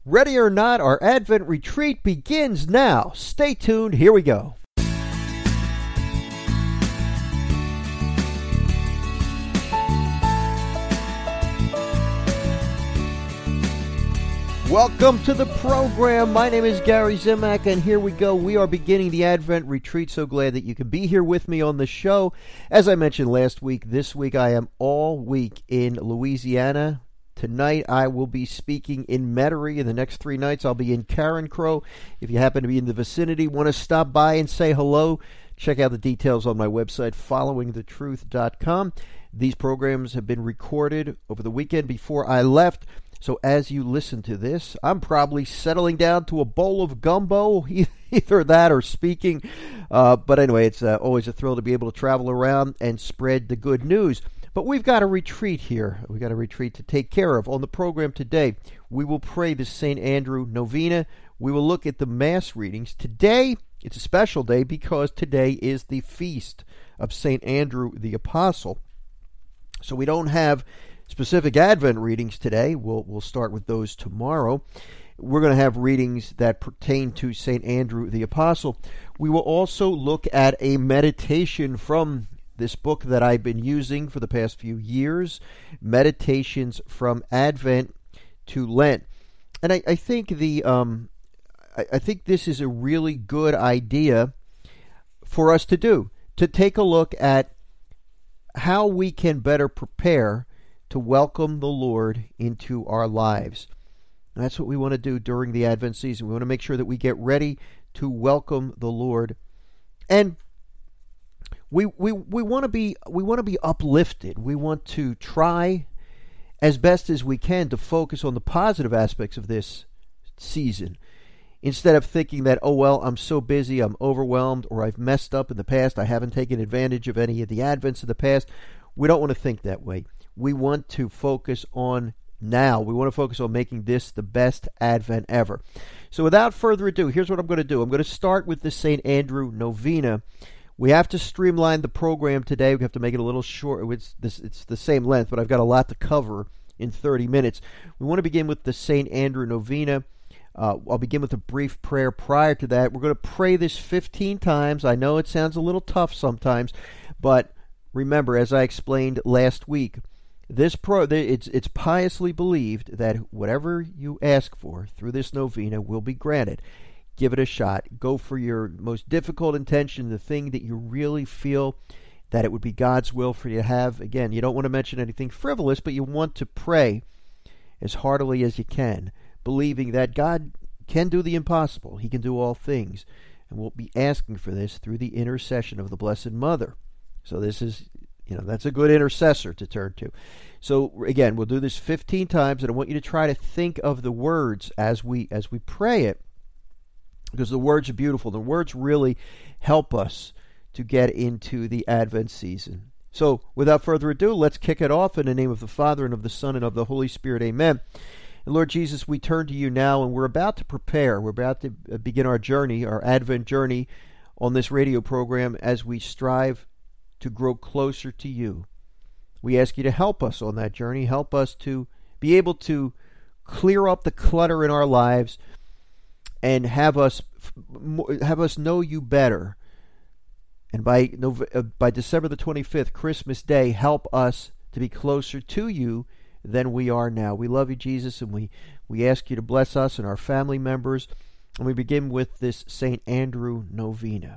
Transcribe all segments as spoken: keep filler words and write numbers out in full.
Ready or not, our Advent retreat begins now. Stay tuned. Here we go. Welcome to the program. My name is Gary Zimak, and here we go. We are beginning the Advent retreat. So glad that you can be here with me on the show. As I mentioned last week, this week I am all week in Louisiana. Tonight I will be speaking in Metairie. In the next three nights I'll be in Carencro. If you happen to be in the vicinity, want to stop by and say hello, check out the details on my website, following the truth dot com. These programs have been recorded over the weekend before I left. So as you listen to this, I'm probably settling down to a bowl of gumbo, either that or speaking. Uh, but anyway, it's uh, always a thrill to be able to travel around and spread the good news. But we've got a retreat here. We've got a retreat to take care of. On the program today, we will pray the Saint Andrew Novena. We will look at the Mass readings. Today, it's a special day because today is the feast of Saint Andrew the Apostle. So we don't have specific Advent readings today. We'll, we'll start with those tomorrow. We're going to have readings that pertain to Saint Andrew the Apostle. We will also look at a meditation from this book that I've been using for the past few years, Meditations from Advent to Lent. And I, I think the um, I, I think this is a really good idea for us to do, to take a look at how we can better prepare to welcome the Lord into our lives. And that's what we want to do during the Advent season. We want to make sure that we get ready to welcome the Lord. And We we we want to be we want to be uplifted. We want to try as best as we can to focus on the positive aspects of this season, instead of thinking that, oh well, I'm so busy, I'm overwhelmed, or I've messed up in the past, I haven't taken advantage of any of the Advents of the past. We don't want to think that way. We want to focus on now. We want to focus on making this the best Advent ever. So without further ado, here's what I'm going to do. I'm going to start with the Saint Andrew Novena. We have to streamline the program today. We have to make it a little short. It's, this, it's the same length, but I've got a lot to cover in thirty minutes. We want to begin with the Saint Andrew Novena. Uh, I'll begin with a brief prayer prior to that. We're going to pray this fifteen times. I know it sounds a little tough sometimes, but remember, as I explained last week, this pro it's it's piously believed that whatever you ask for through this novena will be granted. Give it a shot. Go for your most difficult intention, the thing that you really feel that it would be God's will for you to have. Again, you don't want to mention anything frivolous, but you want to pray as heartily as you can, believing that God can do the impossible. He can do all things. And we'll be asking for this through the intercession of the Blessed Mother. So this is, you know, that's a good intercessor to turn to. So again, we'll do this fifteen times, and I want you to try to think of the words as we as we pray it, because the words are beautiful. The words really help us to get into the Advent season. So without further ado, let's kick it off in the name of the Father, and of the Son, and of the Holy Spirit. Amen. And Lord Jesus, we turn to you now, and we're about to prepare. We're about to begin our journey, our Advent journey on this radio program as we strive to grow closer to you. We ask you to help us on that journey. Help us to be able to clear up the clutter in our lives and have us have us know you better. And by by December the twenty-fifth, Christmas Day, help us to be closer to you than we are now. We love you, Jesus, and we, we ask you to bless us and our family members. And we begin with this Saint Andrew Novena.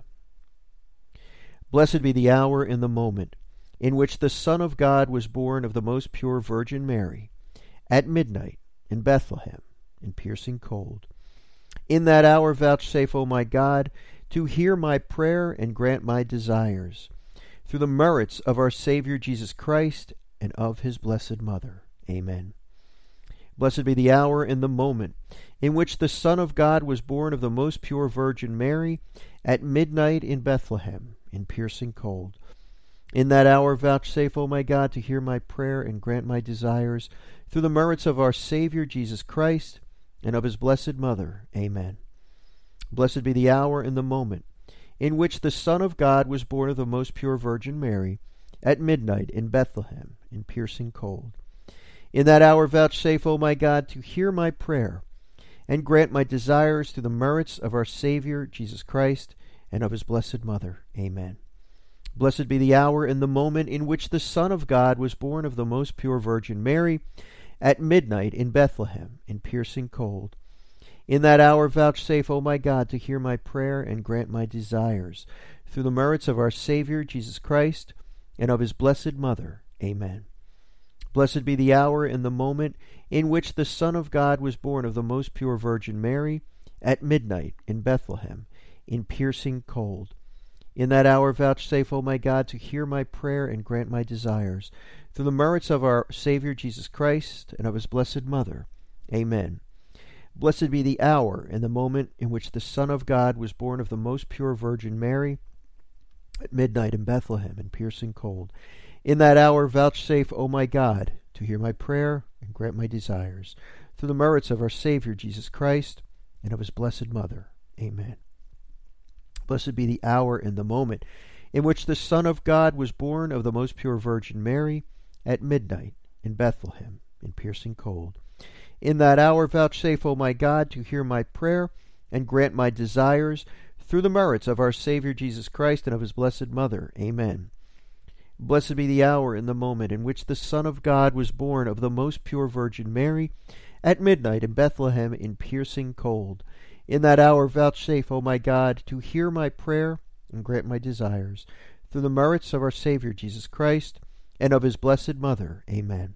Blessed be the hour and the moment in which the Son of God was born of the most pure Virgin Mary, at midnight in Bethlehem, in piercing cold. In that hour vouchsafe, O my God, to hear my prayer and grant my desires, through the merits of our Savior Jesus Christ and of his Blessed Mother. Amen. Blessed be the hour and the moment in which the Son of God was born of the most pure Virgin Mary, at midnight in Bethlehem, in piercing cold. In that hour vouchsafe, O my God, to hear my prayer and grant my desires, through the merits of our Savior Jesus Christ and of his Blessed Mother. Amen. Blessed be the hour and the moment in which the Son of God was born of the most pure Virgin Mary, at midnight in Bethlehem, in piercing cold. In that hour vouchsafe, O my God, to hear my prayer and grant my desires through the merits of our Savior, Jesus Christ, and of his blessed Mother. Amen. Blessed be the hour and the moment in which the Son of God was born of the most pure Virgin Mary, at midnight in Bethlehem, in piercing cold. In that hour vouchsafe, O my God, to hear my prayer and grant my desires, through the merits of our Savior, Jesus Christ, and of his blessed Mother. Amen. Blessed be the hour and the moment in which the Son of God was born of the most pure Virgin Mary, at midnight in Bethlehem, in piercing cold. In that hour vouchsafe, O my God, to hear my prayer and grant my desires, through the merits of our Savior Jesus Christ and of his blessed Mother. Amen. Blessed be the hour and the moment in which the Son of God was born of the most pure Virgin Mary, at midnight in Bethlehem, in piercing cold. In that hour vouchsafe, O my God, to hear my prayer and grant my desires, through the merits of our Savior Jesus Christ and of his blessed Mother. Amen. Blessed be the hour and the moment in which the Son of God was born of the most pure Virgin Mary, at midnight in Bethlehem, in piercing cold. In that hour vouchsafe, O my God, to hear my prayer and grant my desires, through the merits of our Savior Jesus Christ and of his blessed Mother. Amen. Blessed be the hour and the moment in which the Son of God was born of the most pure Virgin Mary, at midnight in Bethlehem, in piercing cold. In that hour vouchsafe, O my God, to hear my prayer and grant my desires, through the merits of our Savior Jesus Christ and of his blessed Mother. Amen.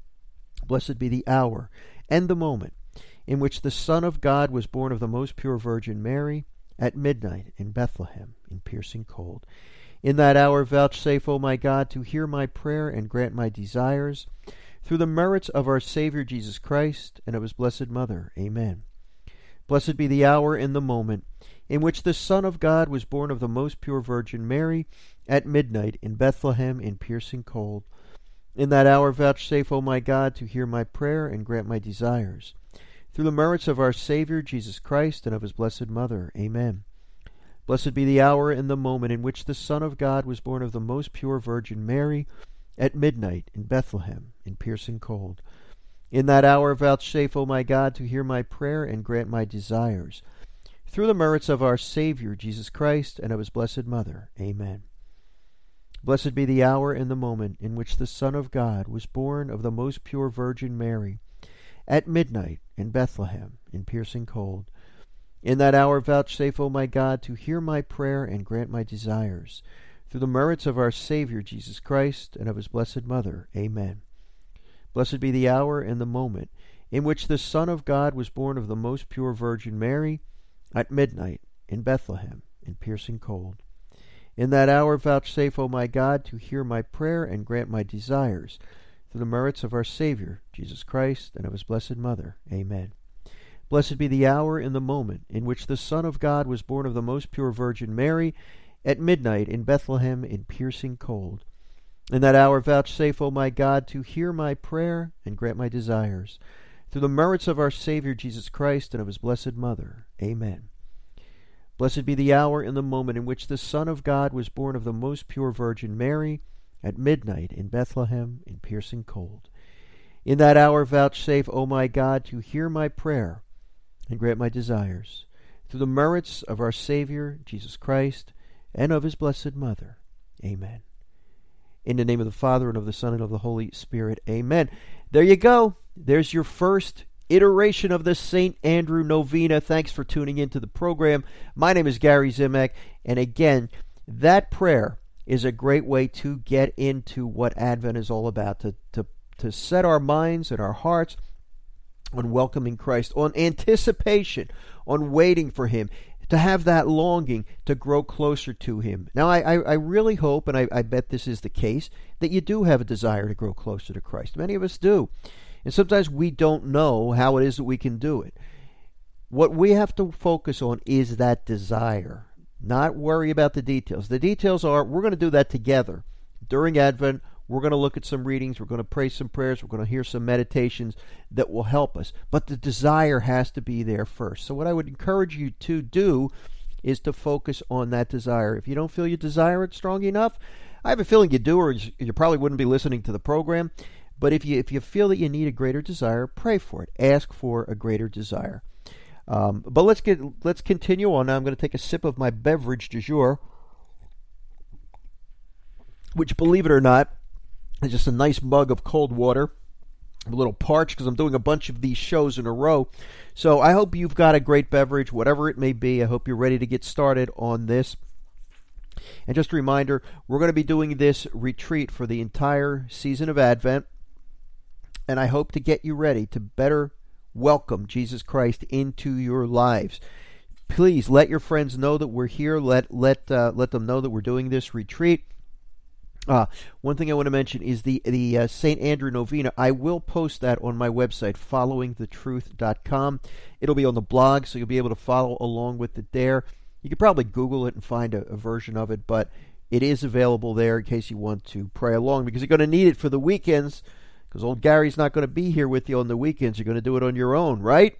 Blessed be the hour and the moment in which the Son of God was born of the most pure Virgin Mary, at midnight in Bethlehem, in piercing cold. In that hour vouchsafe, O my God, to hear my prayer and grant my desires, through the merits of our Savior Jesus Christ and of his blessed Mother. Amen. Blessed be the hour and the moment in which the Son of God was born of the most pure Virgin Mary, at midnight in Bethlehem, in piercing cold. In that hour vouchsafe, O my God, to hear my prayer and grant my desires, through the merits of our Savior Jesus Christ and of his blessed Mother. Amen. Blessed be the hour and the moment in which the Son of God was born of the most pure Virgin Mary, at midnight in Bethlehem, in piercing cold. In that hour vouchsafe, O my God, to hear my prayer and grant my desires, through the merits of our Savior Jesus Christ and of his blessed Mother. Amen. Blessed be the hour and the moment in which the Son of God was born of the most pure Virgin Mary, at midnight in Bethlehem, in piercing cold. In that hour vouchsafe, O my God, to hear my prayer and grant my desires, through the merits of our Savior Jesus Christ and of his blessed Mother. Amen. Blessed be the hour and the moment in which the Son of God was born of the most pure Virgin Mary, at midnight in Bethlehem, in piercing cold. In that hour vouchsafe, O my God, to hear my prayer and grant my desires, through the merits of our Savior Jesus Christ and of his blessed Mother. Amen. Blessed be the hour and the moment in which the Son of God was born of the most pure Virgin Mary, at midnight in Bethlehem, in piercing cold. In that hour vouchsafe, O my God, to hear my prayer and grant my desires, through the merits of our Savior Jesus Christ and of his blessed Mother. Amen. Blessed be the hour and the moment in which the Son of God was born of the most pure Virgin Mary, at midnight in Bethlehem, in piercing cold. In that hour vouchsafe, O my God, to hear my prayer and grant my desires, through the merits of our Savior Jesus Christ and of his blessed Mother. Amen. In the name of the Father, and of the Son, and of the Holy Spirit. Amen. There you go. There's your first iteration of the Saint Andrew Novena. Thanks for tuning into the program. My name is Gary Zimak, and again, that prayer is a great way to get into what Advent is all about, to, to, to set our minds and our hearts on welcoming Christ, on anticipation, on waiting for him, to have that longing to grow closer to him. Now, I, I, I really hope, and I, I bet this is the case, that you do have a desire to grow closer to Christ. Many of us do. And sometimes we don't know how it is that we can do it. What we have to focus on is that desire, not worry about the details. The details are, we're going to do that together. During Advent, we're going to look at some readings, we're going to pray some prayers, we're going to hear some meditations that will help us. But the desire has to be there first. So what I would encourage you to do is to focus on that desire. If you don't feel you desire it strong enough, I have a feeling you do, or you probably wouldn't be listening to the program. But if you if you feel that you need a greater desire, pray for it. Ask for a greater desire. Um, but let's get let's continue on. Now I'm going to take a sip of my beverage du jour, which, believe it or not, is just a nice mug of cold water. I'm a little parched because I'm doing a bunch of these shows in a row. So I hope you've got a great beverage, whatever it may be. I hope you're ready to get started on this. And just a reminder, we're going to be doing this retreat for the entire season of Advent. And I hope to get you ready to better welcome Jesus Christ into your lives. Please let your friends know that we're here. Let let uh, let them know that we're doing this retreat. Uh, one thing I want to mention is the the uh, Saint Andrew Novena. I will post that on my website, following the truth dot com. It'll be on the blog, so you'll be able to follow along with it there. You could probably Google it and find a, a version of it, but it is available there in case you want to pray along, because you're going to need it for the weekends. Because old Gary's not going to be here with you on the weekends. You're going to do it on your own, right?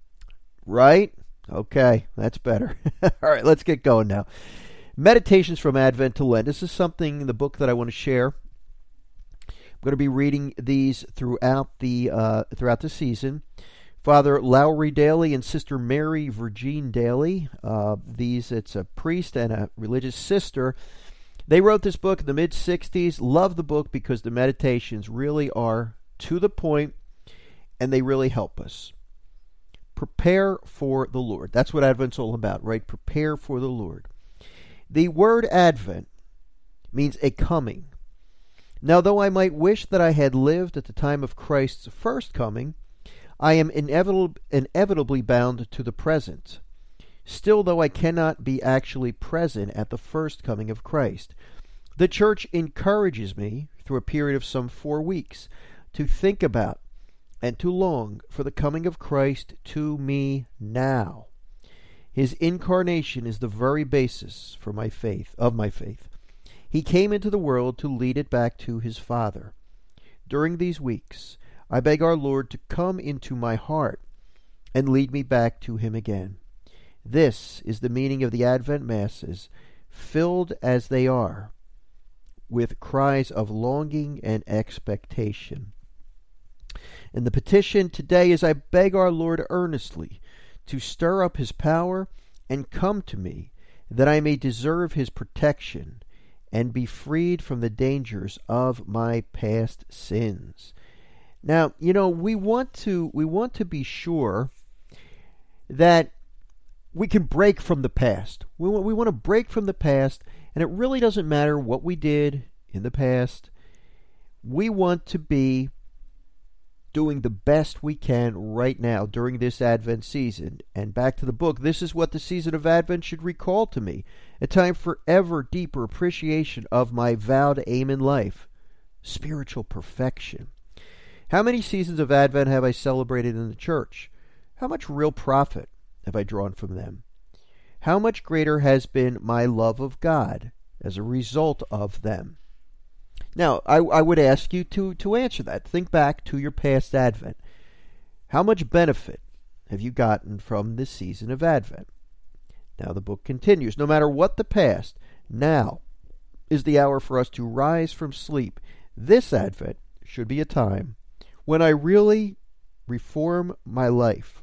Right? Okay, that's better. All right, let's get going now. Meditations from Advent to Lent. This is something in the book that I want to share. I'm going to be reading these throughout the uh, throughout the season. Father Lowry Daly and Sister Mary Virgin Daly. Uh, these, it's a priest and a religious sister. They wrote this book in the mid sixties. Love the book because the meditations really are to the point and they really help us. Prepare for the Lord. That's what Advent's all about, right? Prepare for the Lord. The word Advent means a coming. Now, though I might wish that I had lived at the time of Christ's first coming, I am inevitable, inevitably bound to the present. Still, though I cannot be actually present at the first coming of Christ, the Church encourages me, through a period of some four weeks, to think about and to long for the coming of Christ to me now. His incarnation is the very basis for my faith, of my faith. He came into the world to lead it back to his Father. During these weeks, I beg our Lord to come into my heart and lead me back to him again. This is the meaning of the Advent Masses, filled as they are with cries of longing and expectation. And the petition today is, I beg our Lord earnestly to stir up his power and come to me, that I may deserve his protection and be freed from the dangers of my past sins. Now, you know, we want to we want to be sure that we can break from the past. We want, we want to break from the past, and it really doesn't matter what we did in the past. We want to be doing the best we can right now during this Advent season. And back to the book, this is what the season of Advent should recall to me: a time for ever deeper appreciation of my vowed aim in life, spiritual perfection. How many seasons of Advent have I celebrated in the church? How much real profit have I drawn from them? How much greater has been my love of God as a result of them? Now, I, I would ask you to, to answer that. Think back to your past Advent. How much benefit have you gotten from this season of Advent? Now the book continues. No matter what the past, now is the hour for us to rise from sleep. This Advent should be a time when I really reform my life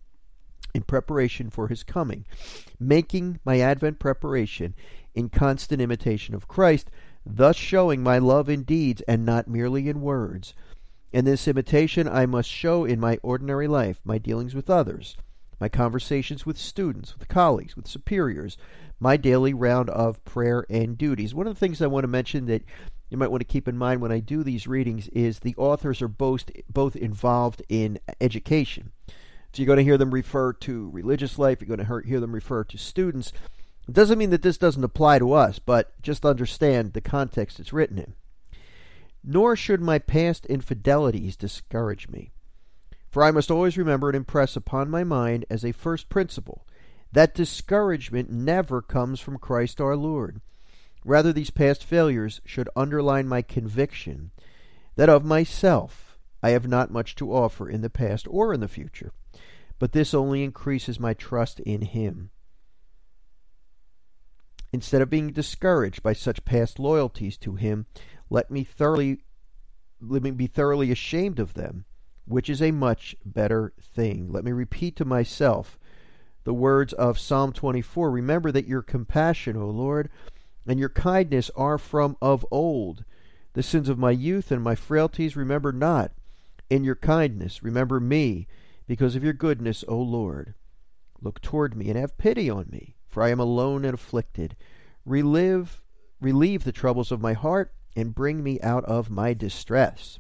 in preparation for his coming, making my Advent preparation in constant imitation of Christ, thus showing my love in deeds and not merely in words. And this imitation I must show in my ordinary life, my dealings with others, my conversations with students, with colleagues, with superiors, my daily round of prayer and duties. One of the things I want to mention that you might want to keep in mind when I do these readings is the authors are both, both involved in education. So you're going to hear them refer to religious life, you're going to hear them refer to students. It doesn't mean that this doesn't apply to us, but just understand the context it's written in. Nor should my past infidelities discourage me, for I must always remember and impress upon my mind as a first principle that discouragement never comes from Christ our Lord. Rather, these past failures should underline my conviction that of myself I have not much to offer in the past or in the future, but this only increases my trust in him. Instead of being discouraged by such past loyalties to him, let me thoroughly let me be thoroughly ashamed of them, which is a much better thing. Let me repeat to myself the words of Psalm twenty-four. Remember that your compassion, O Lord, and your kindness are from of old. The sins of my youth and my frailties remember not. In your kindness remember me, because of your goodness, O Lord. Look toward me and have pity on me, for I am alone and afflicted. Relive, relieve the troubles of my heart, and bring me out of my distress.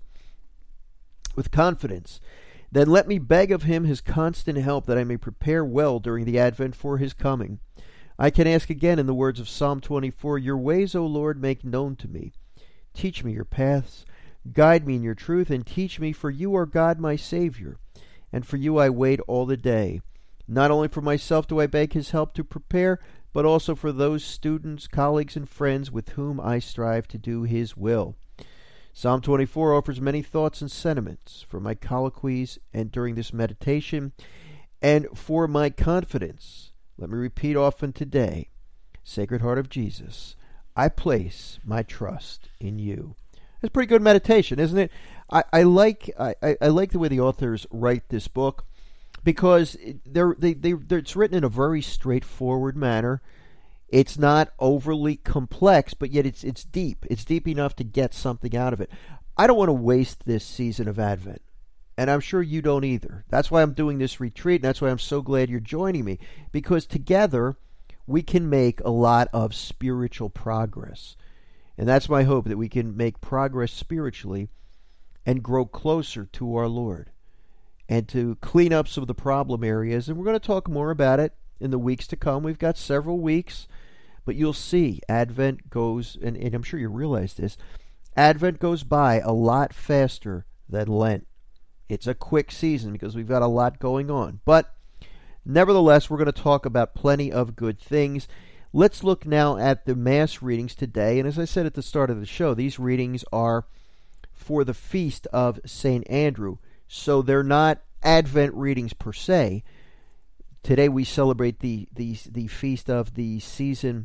With confidence, then let me beg of him his constant help, that I may prepare well during the advent for his coming. I can ask again in the words of Psalm twenty-four, your ways, O Lord, make known to me. Teach me your paths, guide me in your truth, and teach me, for you are God my Savior, and for you I wait all the day. Not only for myself do I beg his help to prepare, but also for those students, colleagues, and friends with whom I strive to do his will. Psalm twenty-four offers many thoughts and sentiments for my colloquies and during this meditation, and for my confidence. Let me repeat often today, Sacred Heart of Jesus, I place my trust in you. That's pretty good meditation, isn't it? I, I like I, I like the way the authors write this book, because they're, they, they, they're, it's written in a very straightforward manner. It's not overly complex, but yet it's it's deep. It's deep enough to get something out of it. I don't want to waste this season of Advent, and I'm sure you don't either. That's why I'm doing this retreat, and that's why I'm so glad you're joining me, because together we can make a lot of spiritual progress. And that's my hope, that we can make progress spiritually and grow closer to our Lord, and to clean up some of the problem areas. And we're going to talk more about it in the weeks to come. We've got several weeks, but you'll see Advent goes, and, and I'm sure you realize this, Advent goes by a lot faster than Lent. It's a quick season because we've got a lot going on. But nevertheless, we're going to talk about plenty of good things. Let's look now at the Mass readings today. And as I said at the start of the show, these readings are for the feast of Saint Andrew. So they're not Advent readings per se. Today we celebrate the the, the feast of the season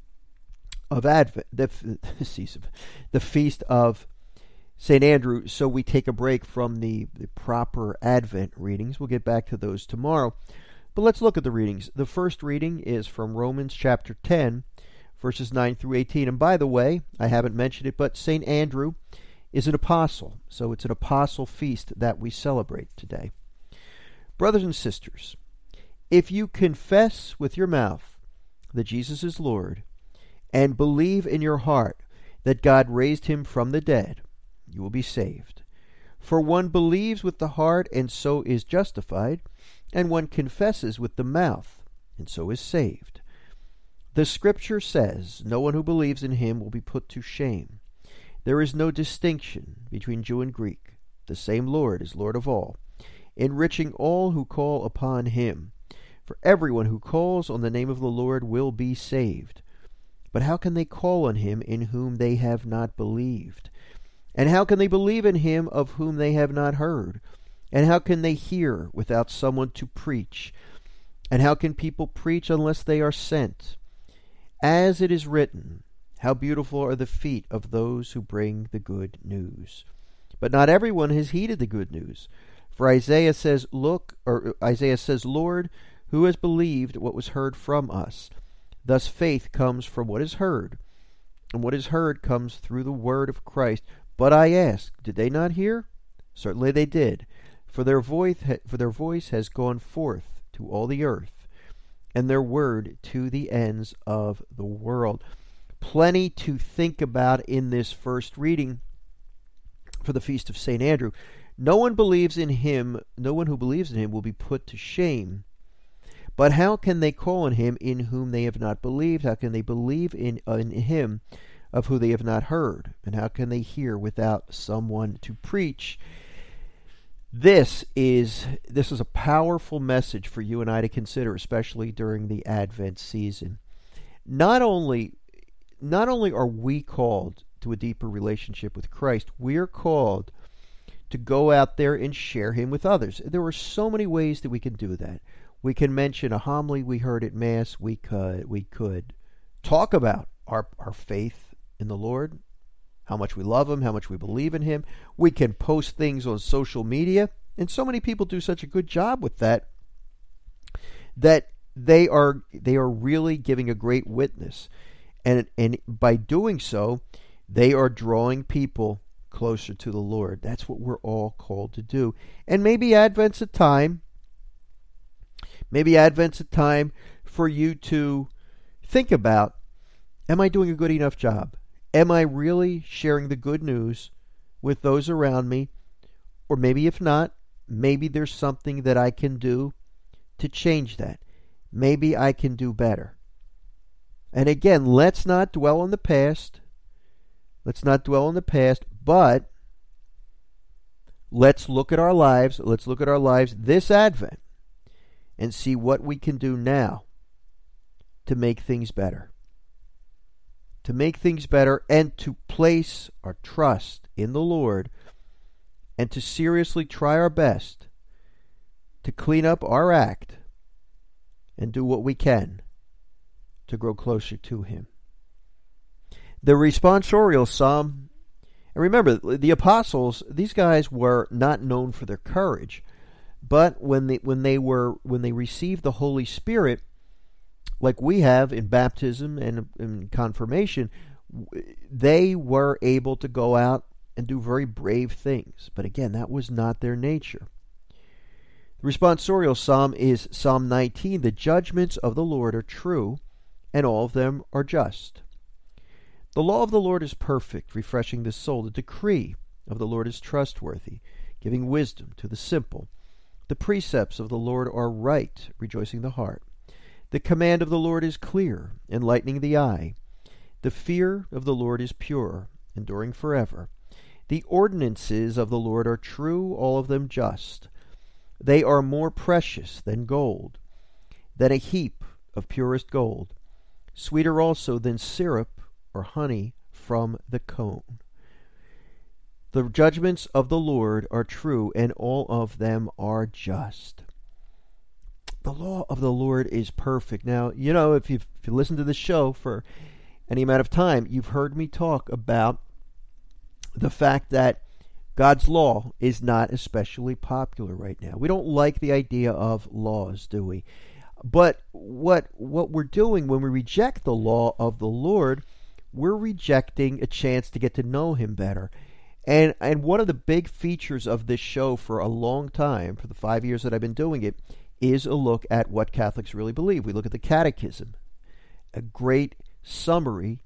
of Advent, the, the, season, the feast of Saint Andrew. So we take a break from the, the proper Advent readings. We'll get back to those tomorrow. But let's look at the readings. The first reading is from Romans chapter ten, verses nine through eighteen. And by the way, I haven't mentioned it, but Saint Andrew is an apostle. So it's an apostle feast that we celebrate today. Brothers and sisters, if you confess with your mouth that Jesus is Lord, and believe in your heart that God raised him from the dead, you will be saved. For one believes with the heart, and so is justified, and one confesses with the mouth, and so is saved. The Scripture says, no one who believes in him will be put to shame. There is no distinction between Jew and Greek. The same Lord is Lord of all, enriching all who call upon him. For everyone who calls on the name of the Lord will be saved. But how can they call on him in whom they have not believed? And how can they believe in him of whom they have not heard? And how can they hear without someone to preach? And how can people preach unless they are sent? As it is written, how beautiful are the feet of those who bring the good news. But not everyone has heeded the good news. For Isaiah says, Look, or Isaiah says, Lord, who has believed what was heard from us? Thus faith comes from what is heard, and what is heard comes through the word of Christ. But I ask, did they not hear? Certainly they did. For their voice, for their voice has gone forth to all the earth, and their word to the ends of the world. Plenty to think about in this first reading for the feast of Saint Andrew. No one believes in him, no one who believes in him will be put to shame. But how can they call on him in whom they have not believed? How can they believe in, uh, in him of who they have not heard? And how can they hear without someone to preach? This is this is a powerful message for you and I to consider, especially during the Advent season. Not only, not only are we called to a deeper relationship with Christ, we are called to go out there and share him with others. There are so many ways that we can do that. We can mention a homily we heard at Mass. We could we could talk about our, our faith in the Lord, how much we love him, how much we believe in him. We can post things on social media, and so many people do such a good job with that, that they are they are really giving a great witness. And, and by doing so, they are drawing people closer to the Lord. That's what we're all called to do. And maybe Advent's a time, maybe Advent's a time for you to think about, am I doing a good enough job? Am I really sharing the good news with those around me? Or maybe if not, maybe there's something that I can do to change that. Maybe I can do better. And again, let's not dwell on the past. Let's not dwell on the past, but let's look at our lives. Let's look at our lives this Advent and see what we can do now to make things better. To make things better and to place our trust in the Lord and to seriously try our best to clean up our act and do what we can to grow closer to Him. The responsorial psalm, and remember, the apostles, these guys were not known for their courage, but when they when they were when they received the Holy Spirit, like we have in baptism and in confirmation, they were able to go out and do very brave things. But again, that was not their nature. The responsorial psalm is Psalm nineteen. The judgments of the Lord are true, and all of them are just. The law of the Lord is perfect, refreshing the soul. The decree of the Lord is trustworthy, giving wisdom to the simple. The precepts of the Lord are right, rejoicing the heart. The command of the Lord is clear, enlightening the eye. The fear of the Lord is pure, enduring forever. The ordinances of the Lord are true, all of them just. They are more precious than gold, than a heap of purest gold. Sweeter also than syrup or honey from the comb. The judgments of the Lord are true, and all of them are just. The law of the Lord is perfect. Now, you know, if you've, if you listen to the show for any amount of time, you've heard me talk about the fact that God's law is not especially popular right now. We don't like the idea of laws, do we? But what what we're doing when we reject the law of the Lord, we're rejecting a chance to get to know Him better. And and one of the big features of this show for a long time, for the five years that I've been doing it, is a look at what Catholics really believe. We look at the Catechism, a great summary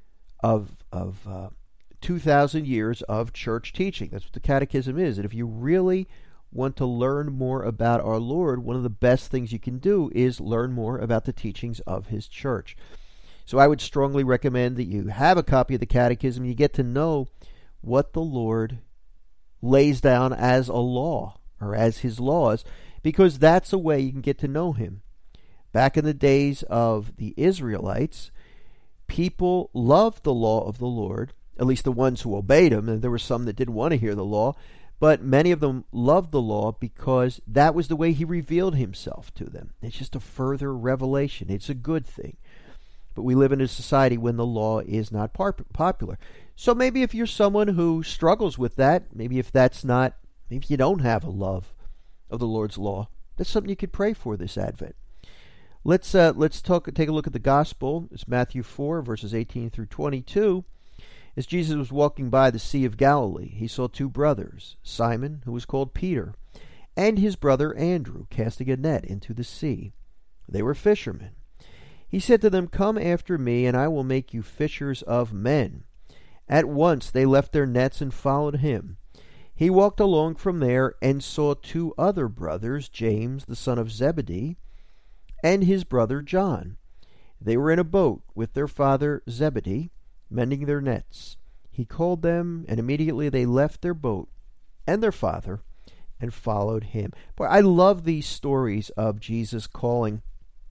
of of uh, two thousand years of church teaching. That's what the Catechism is. And if you really want to learn more about our Lord, one of the best things you can do is learn more about the teachings of His church. So I would strongly recommend that you have a copy of the Catechism. You get to know what the Lord lays down as a law or as His laws, because that's a way you can get to know Him. Back in the days of the Israelites, people loved the law of the Lord, at least the ones who obeyed Him, and there were some that didn't want to hear the law, but many of them loved the law because that was the way He revealed Himself to them. It's just a further revelation. It's a good thing. But we live in a society when the law is not popular. So maybe if you're someone who struggles with that, maybe if that's not, maybe you don't have a love of the Lord's law, that's something you could pray for this Advent. Let's uh, let's talk. Take a look at the Gospel. It's Matthew four, verses eighteen through twenty-two. As Jesus was walking by the Sea of Galilee, He saw two brothers, Simon, who was called Peter, and his brother Andrew, casting a net into the sea. They were fishermen. He said to them, "Come after me, and I will make you fishers of men." At once they left their nets and followed Him. He walked along from there and saw two other brothers, James, the son of Zebedee, and his brother John. They were in a boat with their father Zebedee, mending their nets. He called them, and immediately they left their boat and their father and followed Him. Boy, I love these stories of Jesus calling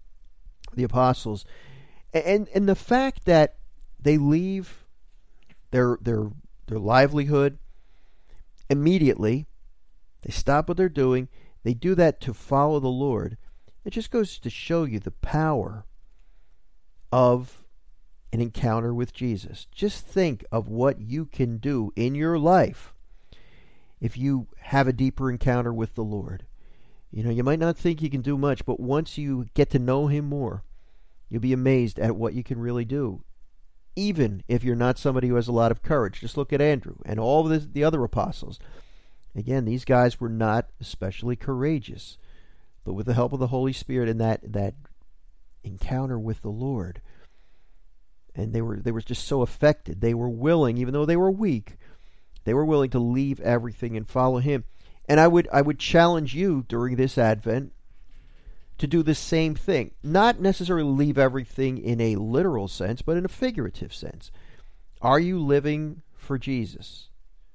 the apostles, and and the fact that they leave their their their livelihood immediately. They stop what they're doing. They do that to follow the Lord. It just goes to show you the power of an encounter with Jesus. Just think of what you can do in your life if you have a deeper encounter with the Lord. You know, you might not think you can do much, but once you get to know him more, you'll be amazed at what you can really do. Even if you're not somebody who has a lot of courage. Just look at Andrew and all the, the other apostles. Again, these guys were not especially courageous, but with the help of the Holy Spirit and that that encounter with the Lord, and they were they were just so affected. They were willing, even though they were weak, they were willing to leave everything and follow him. And I would I would challenge you during this Advent to do the same thing. Not necessarily leave everything in a literal sense, but in a figurative sense. Are you living for Jesus?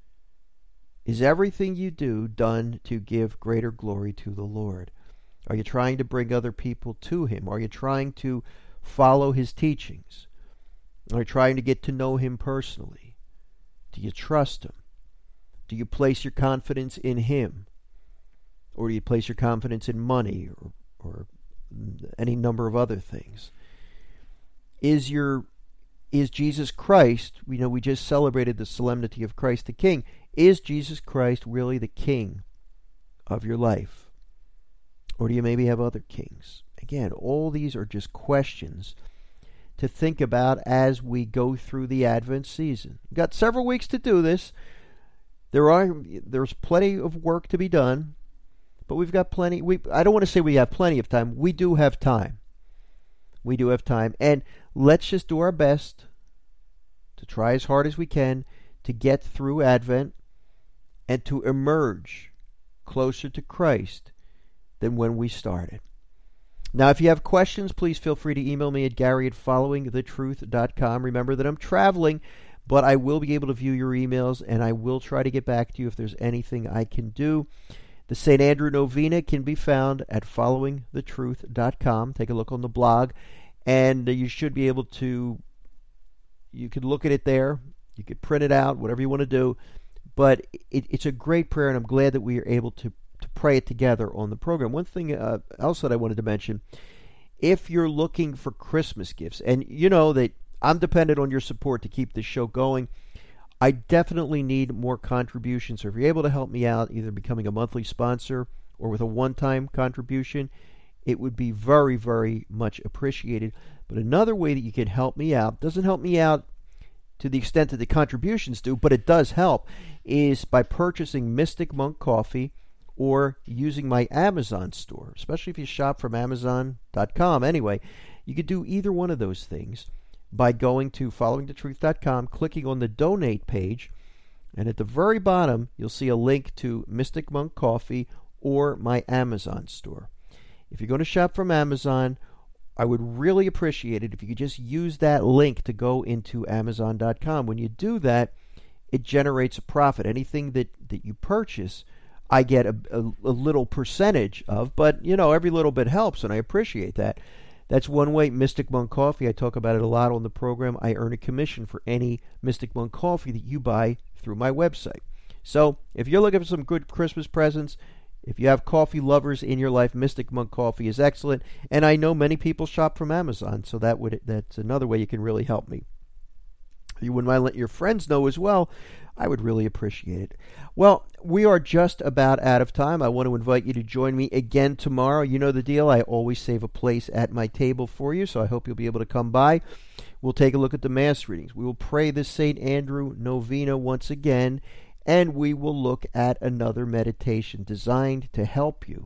Is everything you do done to give greater glory to the Lord? Are you trying to bring other people to him? Are you trying to follow his teachings? Are you trying to get to know him personally? Do you trust him? Do you place your confidence in him? Or do you place your confidence in money or, or any number of other things? Is your is Jesus Christ, you know, we just celebrated the solemnity of Christ the King. Is Jesus Christ really the king of your life? Or do you maybe have other kings? Again, all these are just questions to think about as we go through the Advent season. We've got several weeks to do this. There are there's plenty of work to be done, but we've got plenty. We I don't want to say we have plenty of time. We do have time. We do have time, and let's just do our best to try as hard as we can to get through Advent and to emerge closer to Christ than when we started. Now, if you have questions, please feel free to email me at Gary at following the truth dot com. Remember that I'm traveling, but I will be able to view your emails, and I will try to get back to you if there's anything I can do. The Saint Andrew Novena can be found at following the truth dot com. Take a look on the blog, and you should be able to, you could look at it there. You could print it out, whatever you want to do. But it, it's a great prayer, and I'm glad that we are able to, to pray it together on the program. One thing uh, else that I wanted to mention, if you're looking for Christmas gifts, and you know that I'm dependent on your support to keep this show going, I definitely need more contributions. So if you're able to help me out, either becoming a monthly sponsor or with a one-time contribution, it would be very, very much appreciated. But another way that you can help me out, doesn't help me out to the extent that the contributions do, but it does help, is by purchasing Mystic Monk Coffee or using my Amazon store, especially if you shop from Amazon dot com. Anyway, you could do either one of those things by going to following the truth dot com, clicking on the donate page, and at the very bottom, you'll see a link to Mystic Monk Coffee or my Amazon store. If you're going to shop from Amazon, I would really appreciate it if you could just use that link to go into Amazon dot com. When you do that, it generates a profit. Anything that, that you purchase, I get a, a, a little percentage of, but, you know, every little bit helps, and I appreciate that. That's one way. Mystic Monk Coffee, I talk about it a lot on the program. I earn a commission for any Mystic Monk Coffee that you buy through my website. So if you're looking for some good Christmas presents, if you have coffee lovers in your life, Mystic Monk Coffee is excellent. And I know many people shop from Amazon, so that would that's another way you can really help me. If you wouldn't mind letting your friends know as well, I would really appreciate it. Well, we are just about out of time. I want to invite you to join me again tomorrow. You know the deal. I always save a place at my table for you, so I hope you'll be able to come by. We'll take a look at the Mass readings. We will pray the Saint Andrew Novena once again, and we will look at another meditation designed to help you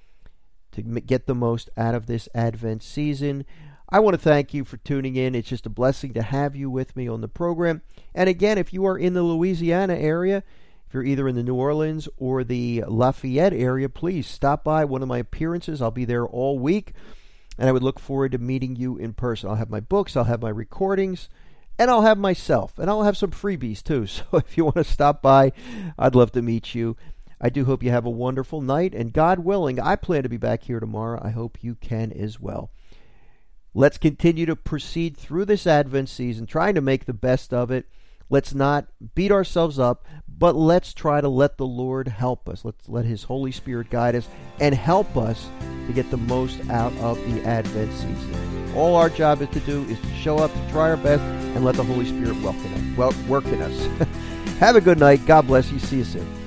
to get the most out of this Advent season. I want to thank you for tuning in. It's just a blessing to have you with me on the program. And again, if you are in the Louisiana area, if you're either in the New Orleans or the Lafayette area, please stop by one of my appearances. I'll be there all week, and I would look forward to meeting you in person. I'll have my books, I'll have my recordings, and I'll have myself, and I'll have some freebies too. So if you want to stop by, I'd love to meet you. I do hope you have a wonderful night, and God willing, I plan to be back here tomorrow. I hope you can as well. Let's continue to proceed through this Advent season, trying to make the best of it. Let's not beat ourselves up, but let's try to let the Lord help us. Let's let His Holy Spirit guide us and help us to get the most out of the Advent season. All our job is to do is to show up, to try our best, and let the Holy Spirit work in us. Well, work in us. Have a good night. God bless you. See you soon.